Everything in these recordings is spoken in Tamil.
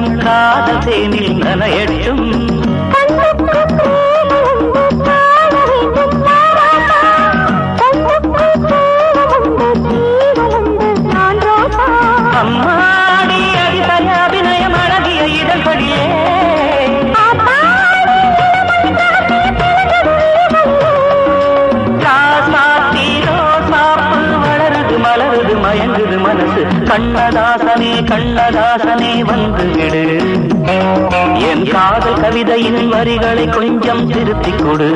கண்களும் காதல் தேனில் நனையட்டும். அம்மாடி அடித்தய அபிநயம் அழகிய இதழ்படியே வளருது மலருது மயங்குது மனசு. கண்ணதாசனே கண்ணதாசனே வந்து விடு, என் காதல் கவிதையின் வரிகளை கொஞ்சம் திருத்திக் கொடு.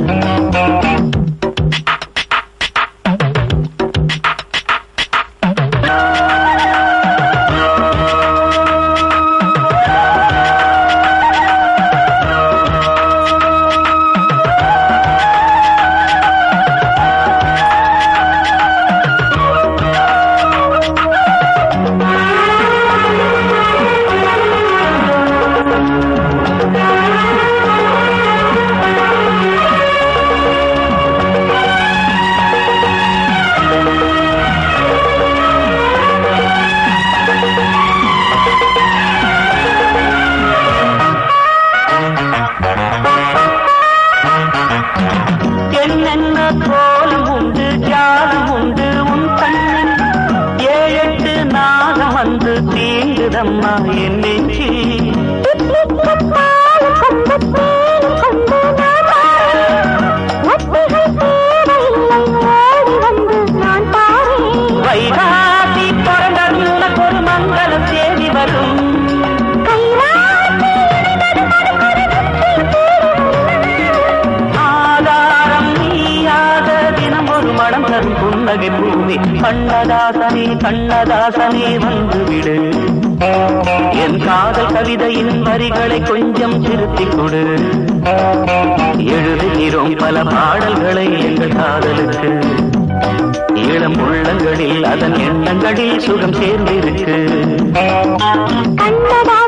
என்னென்ன கோலம் உண்டு ஜாலம் உண்டு உன் கண்ணில், 7-8 நாகம் வந்து தீங்குதம்மா என் நெஞ்சி. வைகாசி பிறந்தது உனக்கு ஒரு மங்களம் தேடி வரும். புன்னகை பூமி கண்ணதாசனே கண்ணதாசனே வந்து விடு, என் காதல் கவிதையின் வரிகளை கொஞ்சம் திருத்திக் கொடு. எழுதுகிறோம் பல பாடல்களை எங்கள் காதலுக்கு, இளம் உள்ளங்களில் அதன் எண்ணங்களில் சுகம் சேர்ந்திருக்கு.